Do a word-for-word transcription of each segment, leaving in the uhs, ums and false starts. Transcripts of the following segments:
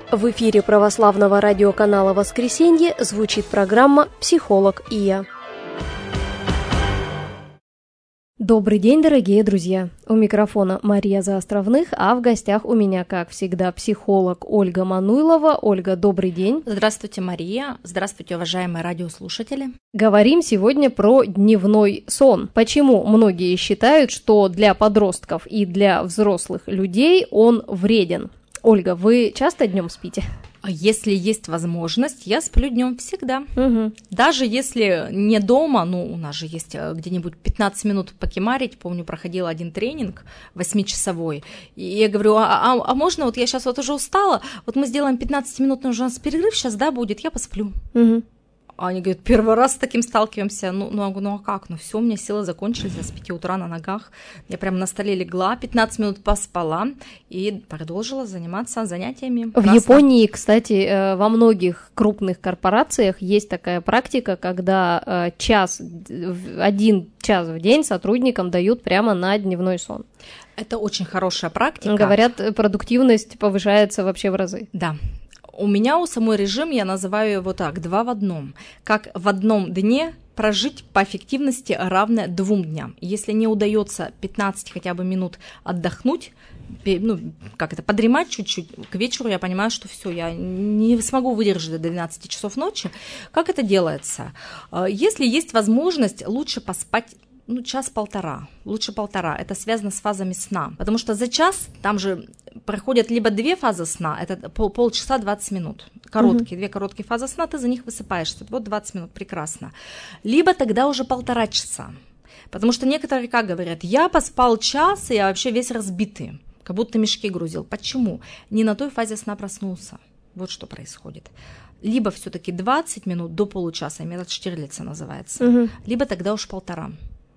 В эфире православного радиоканала «Воскресенье» звучит программа «Психолог и я». Добрый день, дорогие друзья! У микрофона Мария Заостровных, а в гостях у меня, как всегда, психолог Ольга Мануйлова. Ольга, добрый день! Здравствуйте, Мария! Здравствуйте, уважаемые радиослушатели! Говорим сегодня про дневной сон. Почему многие считают, что для подростков и для взрослых людей он вреден? Ольга, вы часто днем спите? Если есть возможность, я сплю днем всегда. Угу. Даже если не дома, ну, у нас же есть где-нибудь пятнадцать минут покемарить. Помню, проходила один тренинг восьмичасовой. И я говорю, а, а, а можно, вот я сейчас вот уже устала, вот мы сделаем пятнадцать минут, у нас перерыв сейчас, да, будет, я посплю. Угу. А они говорят, первый раз с таким сталкиваемся. Ну, ну, ну а как? Ну все, у меня силы закончились, я с пяти утра на ногах. Я прямо на столе легла, пятнадцать минут поспала и продолжила заниматься занятиями. В Классно. Японии, кстати, во многих крупных корпорациях есть такая практика, когда час, один час в день сотрудникам дают прямо на дневной сон. Это очень хорошая практика. Говорят, продуктивность повышается вообще в разы. Да. У меня у самой режим, я называю его так, два в одном. Как в одном дне прожить по эффективности равное двум дням. Если не удается пятнадцать хотя бы минут отдохнуть, ну, как это, подремать чуть-чуть, к вечеру я понимаю, что все, я не смогу выдержать до двенадцати часов ночи. Как это делается? Если есть возможность, лучше поспать ну, час-полтора, лучше полтора. Это связано с фазами сна. Потому что за час там же проходят либо две фазы сна, это пол, полчаса двадцать минут. Короткие, угу. Две короткие фазы сна, ты за них высыпаешься. Вот двадцать минут, прекрасно. Либо тогда уже полтора часа. Потому что некоторые как говорят, я поспал час, и я вообще весь разбитый, как будто мешки грузил. Почему? Не на той фазе сна проснулся. Вот что происходит. Либо все-таки двадцать минут до получаса, метод Штирлица называется, угу. Либо тогда уж полтора.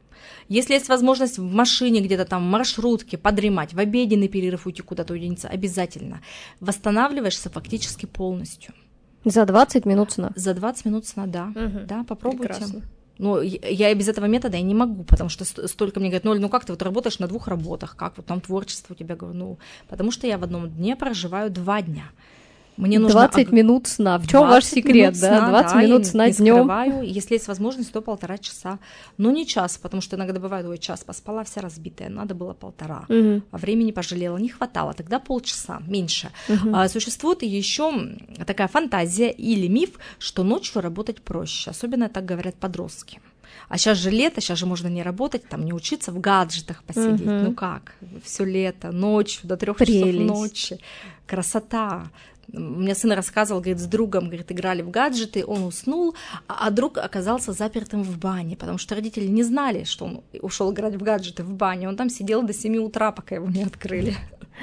Если есть возможность в машине, где-то там, в маршрутке подремать, в обеденный перерыв уйти куда-то уединиться, обязательно. Восстанавливаешься фактически полностью. За двадцать минут сна? За двадцать минут сна, да. Угу. Да, попробуйте. Прекрасно. Ну, я и без этого метода я не могу, потому что столько мне говорят, ну, Оль, ну как ты вот работаешь на двух работах, как вот там творчество у тебя, говорю, ну, потому что я в одном дне проживаю два дня. Мне нужно двадцать минут сна. В чем ваш секрет, да? двадцать да, минут сна днем. Если есть возможность, то полтора часа. Но не час, потому что иногда бывает, ой, час поспала, вся разбитая, надо было полтора. Угу. А времени пожалела, не хватало, тогда полчаса, меньше. Угу. А, существует еще такая фантазия или миф, что ночью работать проще, особенно так говорят подростки. А сейчас же лето, сейчас же можно не работать, там не учиться, в гаджетах посидеть. Угу. Ну как? Все лето, ночью, до трех часов ночи. Красота. У меня сын рассказывал, говорит, с другом, говорит, играли в гаджеты, он уснул, а, а друг оказался запертым в бане, потому что родители не знали, что он ушел играть в гаджеты в бане. Он там сидел до семи утра, пока его не открыли.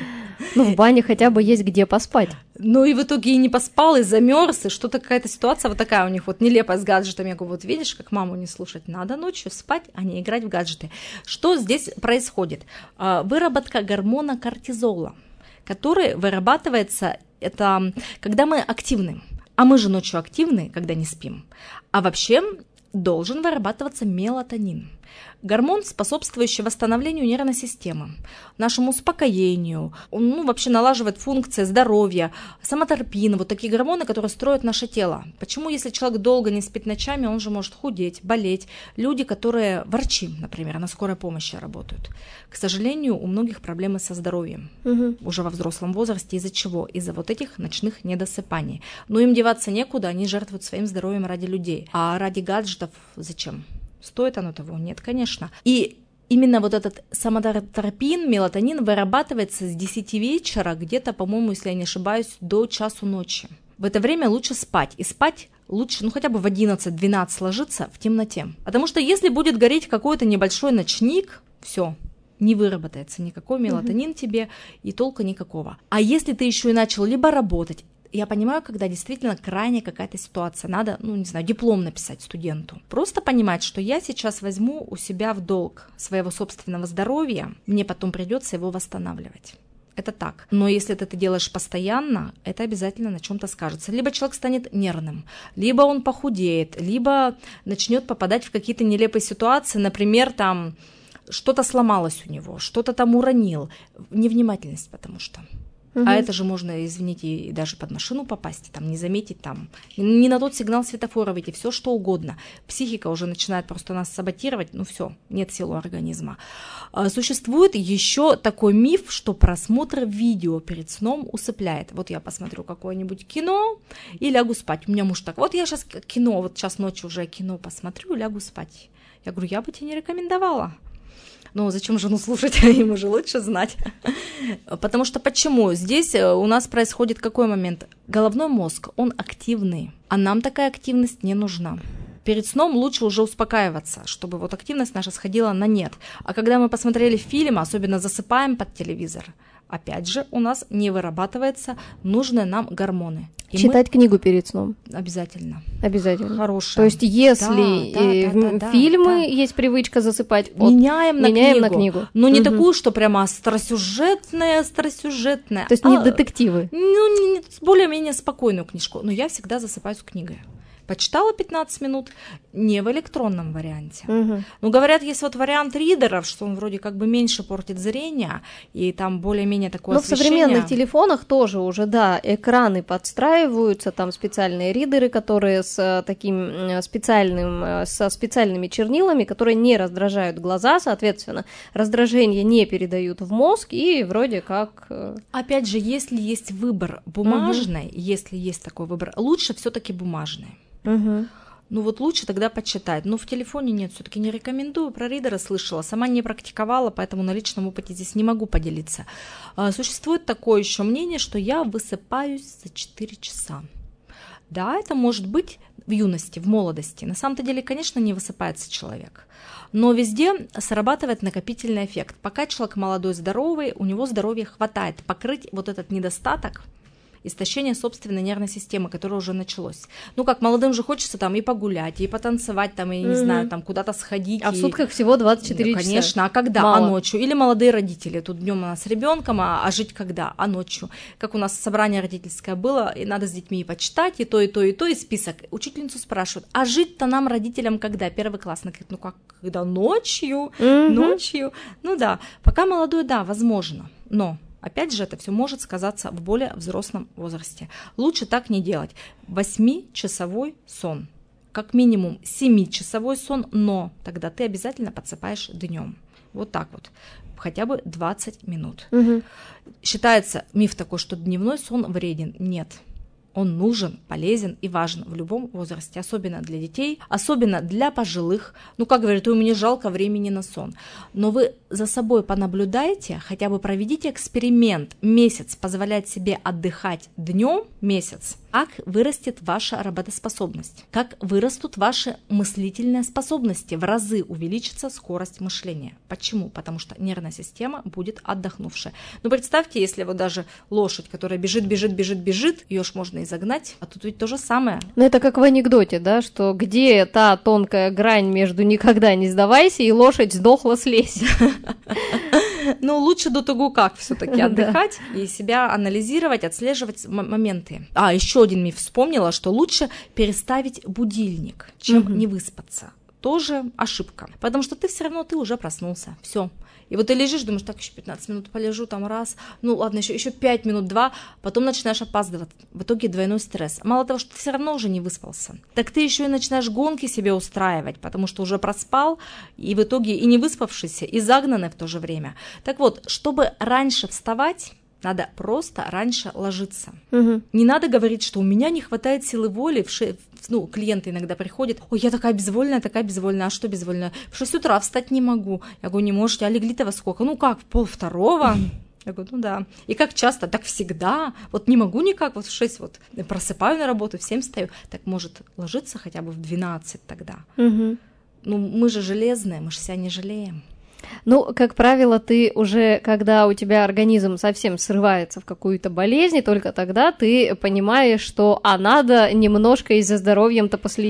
Ну, в бане хотя бы есть где поспать. Ну, и в итоге и не поспал, и замерз, и что-то какая-то ситуация вот такая у них вот нелепая с гаджетами. Я говорю, вот видишь, как маму не слушать, надо ночью спать, а не играть в гаджеты. Что здесь происходит? Выработка гормона кортизола, который вырабатывается, это когда мы активны, а мы же ночью активны, когда не спим, а вообще должен вырабатываться мелатонин. Гормон, способствующий восстановлению нервной системы, нашему успокоению, он ну, вообще налаживает функции здоровья, самотропин, вот такие гормоны, которые строят наше тело. Почему, если человек долго не спит ночами, он же может худеть, болеть? Люди, которые врачи, например, на скорой помощи работают. К сожалению, у многих проблемы со здоровьем, угу. Уже во взрослом возрасте. Из-за чего? Из-за вот этих ночных недосыпаний. Но им деваться некуда, они жертвуют своим здоровьем ради людей. А ради гаджетов зачем? Стоит оно того? Нет, конечно. И именно вот этот самотропин, мелатонин вырабатывается с десяти вечера, где-то, по-моему, если я не ошибаюсь, до часу ночи. В это время лучше спать. И спать лучше, ну, хотя бы в одиннадцать-двенадцать ложиться в темноте. Потому что если будет гореть какой-то небольшой ночник, все, не выработается никакой мелатонин mm-hmm. тебе, и толка никакого. А если ты еще и начал либо работать, я понимаю, когда действительно крайне какая-то ситуация, надо, ну, не знаю, диплом написать студенту. Просто понимать, что я сейчас возьму у себя в долг своего собственного здоровья, мне потом придется его восстанавливать. Это так. Но если ты это делаешь постоянно, это обязательно на чем-то скажется. Либо человек станет нервным, либо он похудеет, либо начнет попадать в какие-то нелепые ситуации, например, там что-то сломалось у него, что-то там уронил. Невнимательность, потому что. Угу. А это же можно, извините, и даже под машину попасть, там, не заметить, там, не на тот сигнал светофора выйти, все что угодно. Психика уже начинает просто нас саботировать, ну все, нет сил у организма. Существует еще такой миф, что просмотр видео перед сном усыпляет. Вот я посмотрю какое-нибудь кино и лягу спать. У меня муж так, вот я сейчас кино, вот сейчас ночью уже кино посмотрю и лягу спать. Я говорю, я бы тебе не рекомендовала. Ну, зачем жену слушать, ему же лучше знать. Потому что почему? Здесь у нас происходит какой момент? Головной мозг, он активный, а нам такая активность не нужна. Перед сном лучше уже успокаиваться, чтобы вот активность наша сходила на нет. А когда мы посмотрели фильм, особенно засыпаем под телевизор, опять же, у нас не вырабатываются нужные нам гормоны. И читать мы... книгу перед сном. Обязательно. Обязательно. Хорошая. То есть, если да, да, да, фильмы да, да. есть привычка засыпать, вот, меняем, на, меняем книгу. на книгу. Но не угу. такую, что прямо остросюжетная, остросюжетная. То есть а, не детективы. Ну, не, более-менее спокойную книжку. Но я всегда засыпаю с книгой. Почитала пятнадцать минут, не в электронном варианте. Угу. Ну, говорят, есть вот вариант ридеров, что он вроде как бы меньше портит зрение, и там более-менее такое Но освещение. в современных телефонах тоже уже, да, экраны подстраиваются, там специальные ридеры, которые с таким специальным, со специальными чернилами, которые не раздражают глаза, соответственно, раздражение не передают в мозг, и вроде как... Опять же, если есть выбор бумажный, угу. если есть такой выбор, лучше все-таки бумажный. Угу. Ну вот лучше тогда почитать. Но в телефоне нет, все-таки не рекомендую. Про ридера слышала, сама не практиковала, поэтому на личном опыте здесь не могу поделиться. Существует такое еще мнение, что я высыпаюсь за четыре часа. Да, это может быть в юности, в молодости. На самом-то деле, конечно, не высыпается человек. Но везде срабатывает накопительный эффект. Пока человек молодой, здоровый, у него здоровья хватает покрыть вот этот недостаток, истощение собственной нервной системы, которое уже началось. Ну, как молодым же хочется там и погулять, и потанцевать, там, и, не mm-hmm. знаю, там, куда-то сходить. А и... в сутках всего двадцать четыре ну, часа. Конечно, а когда? Мало. А ночью? Или молодые родители. Тут днем у нас с ребенком, а, а жить когда? А ночью? Как у нас собрание родительское было, и надо с детьми и почитать, и то, и то, и то, и список. Учительницу спрашивают, а жить-то нам, родителям, когда? Первый класс. Она говорит, ну как, когда? Ночью? Mm-hmm. Ночью? Ну да, пока молодой, да, возможно, но... Опять же, это все может сказаться в более взрослом возрасте. Лучше так не делать. восьмичасовой сон. Как минимум семичасовой сон, но тогда ты обязательно подсыпаешь днем. Вот так вот. Хотя бы двадцать минут. Угу. Считается миф такой, что дневной сон вреден. Нет. Он нужен, полезен и важен в любом возрасте, особенно для детей, особенно для пожилых. Ну, как говорят, у меня жалко времени на сон. Но вы за собой понаблюдайте, хотя бы проведите эксперимент, месяц позволять себе отдыхать днем, месяц, как вырастет ваша работоспособность, как вырастут ваши мыслительные способности, в разы увеличится скорость мышления. Почему? Потому что нервная система будет отдохнувшая. Ну, представьте, если вот даже лошадь, которая бежит, бежит, бежит, бежит, ее ж можно и загнать, а тут ведь то же самое. Ну, это как в анекдоте, да, что где та тонкая грань между «никогда не сдавайся» и «лошадь сдохла, слезь». Ну, лучше до того, как все-таки отдыхать и себя анализировать, отслеживать моменты. А, еще один миф вспомнила, что лучше переставить будильник, чем угу. не выспаться. Тоже ошибка, потому что ты все равно, ты уже проснулся, все. И вот ты лежишь, думаешь, так, еще пятнадцать минут полежу, там раз, ну ладно, еще, еще пять минут, два, потом начинаешь опаздывать. В итоге двойной стресс. Мало того, что ты все равно уже не выспался, так ты еще и начинаешь гонки себе устраивать, потому что уже проспал, и в итоге и не выспавшийся, и загнанный в то же время. Так вот, чтобы раньше вставать, надо просто раньше ложиться. Угу. Не надо говорить, что у меня не хватает силы воли. В ше... Ну, клиенты иногда приходят, ой, я такая безвольная, такая безвольная, а что безвольная? В шесть утра встать не могу. Я говорю, не можете, а легли-то во сколько? Ну как, в полвторого? Я говорю, ну да. И как часто? Так всегда. Вот не могу никак, вот в шесть вот просыпаю на работу, в семь встаю. Так может ложиться хотя бы в двенадцать тогда. Угу. Ну мы же железные, мы же себя не жалеем. Ну, как правило, ты уже, когда у тебя организм совсем срывается в какую-то болезнь, только тогда ты понимаешь, что а надо немножко и за здоровьем-то последить.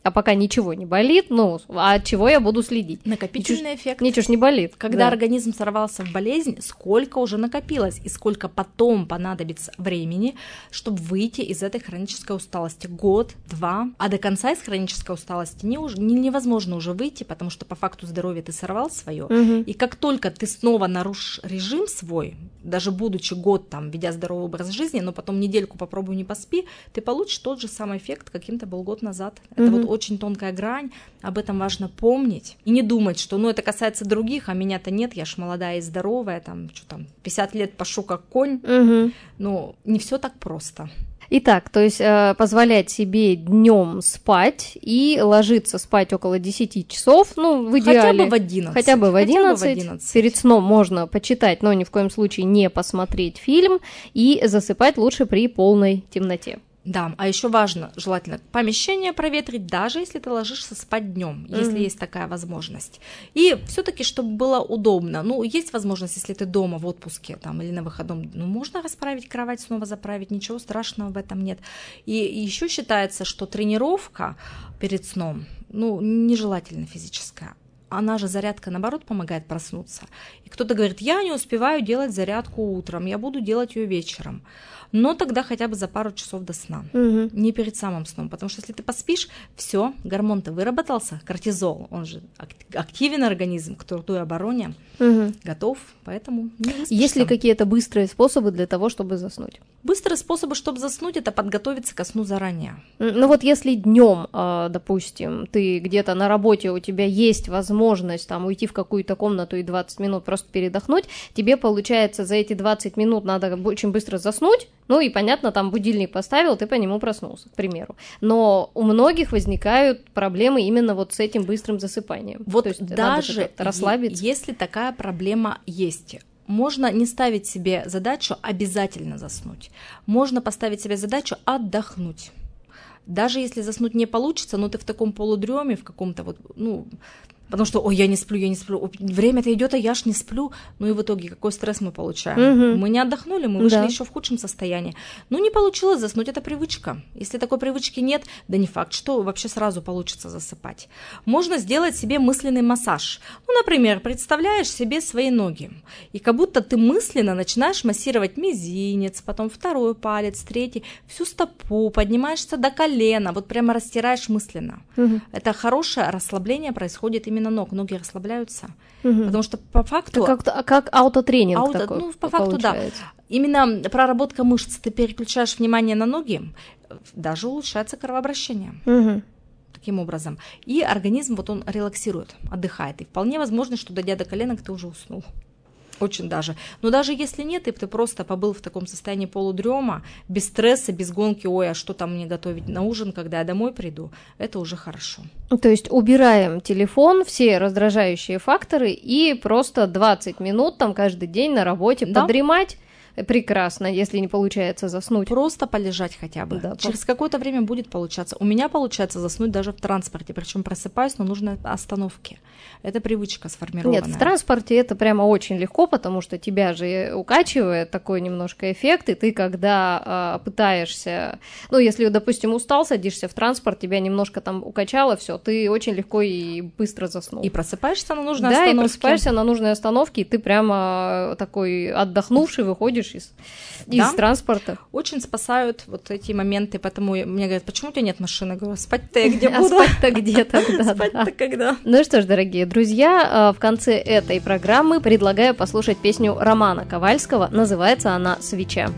а пока ничего не болит, ну, а от чего я буду следить? Накопительный ничего, эффект. Ничего ж не болит. Когда да. организм сорвался в болезнь, сколько уже накопилось и сколько потом понадобится времени, чтобы выйти из этой хронической усталости. Год, два, а до конца из хронической усталости не, не, невозможно уже выйти, потому что по факту здоровья ты сорвал свое. Угу. И как только ты снова нарушишь режим свой, даже будучи год там, ведя здоровый образ жизни, но потом недельку попробуй не поспи, ты получишь тот же самый эффект, каким то был год назад. Это угу. вот очень тонкая грань, об этом важно помнить и не думать, что ну это касается других, а меня-то нет, я ж молодая и здоровая, там, что там, пятьдесят лет пашу как конь, угу. но не все так просто. Итак, то есть э, позволять себе днем спать и ложиться спать около десяти часов, ну, в идеале. Хотя бы в одиннадцать. Хотя бы в одиннадцать. Хотя бы в одиннадцать. Перед сном можно почитать, но ни в коем случае не посмотреть фильм, и засыпать лучше при полной темноте. Да, а еще важно, желательно помещение проветрить, даже если ты ложишься спать днем, mm-hmm. если есть такая возможность. И все-таки, чтобы было удобно. Ну, есть возможность, если ты дома в отпуске там, или на выходном, ну, можно расправить кровать, снова заправить, ничего страшного в этом нет. И еще считается, что тренировка перед сном, ну, нежелательно физическая. Она же, зарядка, наоборот, помогает проснуться. И кто-то говорит, я не успеваю делать зарядку утром, я буду делать ее вечером. Но тогда хотя бы за пару часов до сна, угу. не перед самым сном, потому что если ты поспишь, все, гормон-то выработался, кортизол, он же активен организм к труду и обороне, угу. готов, поэтому не выспишься. Есть ли какие-то быстрые способы для того, чтобы заснуть? Быстрые способы, чтобы заснуть, это подготовиться ко сну заранее. Ну вот если днем, допустим, ты где-то на работе, у тебя есть возможность там уйти в какую-то комнату и двадцать минут просто передохнуть, тебе, получается, за эти двадцать минут надо очень быстро заснуть, ну и, понятно, там будильник поставил, ты по нему проснулся, к примеру. Но у многих возникают проблемы именно вот с этим быстрым засыпанием. Вот то есть даже надо как-то расслабиться. Если такая проблема есть, можно не ставить себе задачу обязательно заснуть. Можно поставить себе задачу отдохнуть. Даже если заснуть не получится, но ты в таком полудреме, в каком-то вот, ну... Потому что, ой, я не сплю, я не сплю, время-то идет, а я ж не сплю. Ну и в итоге какой стресс мы получаем? Угу. Мы не отдохнули, мы вышли да. еще в худшем состоянии. Ну не получилось заснуть, это привычка. Если такой привычки нет, да не факт, что вообще сразу получится засыпать. Можно сделать себе мысленный массаж. Ну, например, представляешь себе свои ноги. И как будто ты мысленно начинаешь массировать мизинец, потом второй палец, третий, всю стопу, поднимаешься до колена, вот прямо растираешь мысленно. Угу. Это хорошее расслабление происходит именно ног, ноги расслабляются, угу. потому что по факту... Это как, как аутотренинг ауто, такой ну, по факту, получается. Да. Именно проработка мышц, ты переключаешь внимание на ноги, даже улучшается кровообращение. Угу. Таким образом. И организм, вот он релаксирует, отдыхает. И вполне возможно, что дойдя до коленок, ты уже уснул. Очень даже. Но даже если нет, и ты просто побыл в таком состоянии полудрема, без стресса, без гонки, ой, а что там мне готовить на ужин, когда я домой приду, это уже хорошо. То есть убираем телефон, все раздражающие факторы и просто двадцать минут там каждый день на работе да. подремать. Прекрасно, если не получается заснуть. Просто полежать хотя бы. Да, Через по... какое-то время будет получаться. У меня получается заснуть даже в транспорте, причем просыпаюсь, но нужны остановки. Это привычка сформированная. Нет, в транспорте это прямо очень легко, потому что тебя же укачивает такой немножко эффект, и ты когда а, пытаешься, ну, если, допустим, устал, садишься в транспорт, тебя немножко там укачало, все, ты очень легко и быстро заснул. И просыпаешься на нужной да, остановке. Да, и просыпаешься на нужной остановке, и ты прямо такой отдохнувший выходишь из, да? из транспорта. Очень спасают вот эти моменты, поэтому мне говорят, почему у тебя нет машины? Я говорю, спать-то я где буду? А спать-то где тогда? Спать-то когда? Ну что ж, дорогие друзья, в конце этой программы предлагаю послушать песню Романа Ковальского, называется она «Свеча».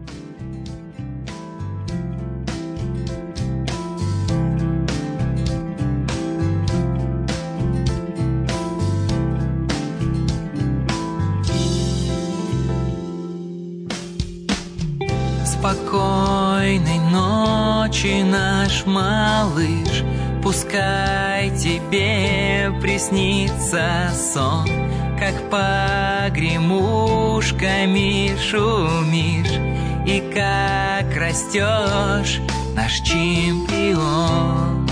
Спокойной ночи, наш малыш, пускай тебе приснится сон, как погремушками шумишь и как растешь, наш чемпион.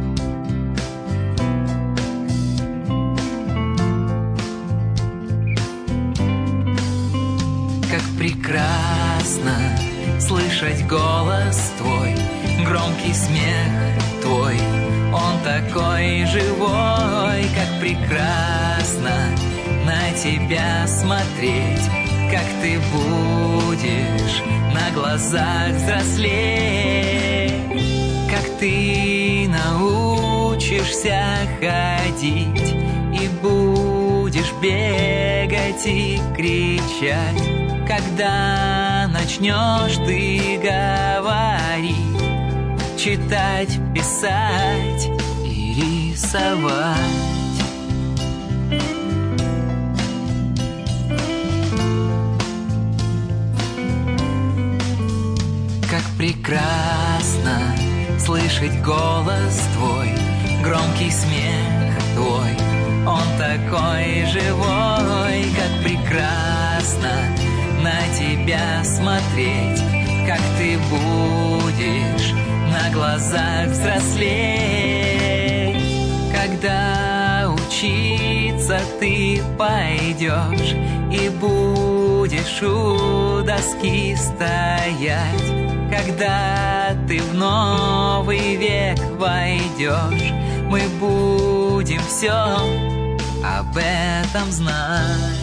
Как прекрасно слышать голос твой, громкий смех твой, Он такой живой, как прекрасно на тебя смотреть, как ты будешь на глазах взрослеть, как ты научишься ходить и будешь бегать и кричать, когда начнешь ты говорить, читать, писать и рисовать. Как прекрасно слышать голос твой, громкий смех твой. Он такой живой, как прекрасно на тебя смотреть, как ты будешь на глазах взрослеть, когда учиться ты пойдешь и будешь у доски стоять, когда ты в новый век войдешь, мы будем все об этом знать.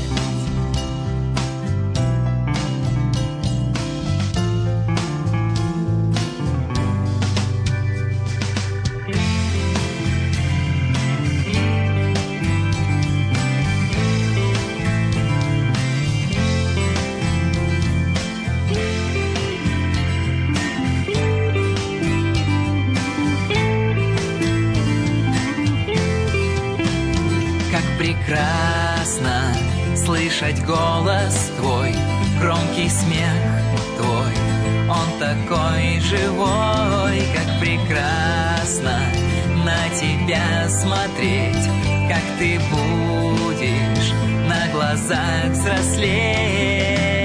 Прекрасно слышать голос твой, громкий смех твой. Он такой живой, как прекрасно на тебя смотреть, как ты будешь на глазах взрослеть.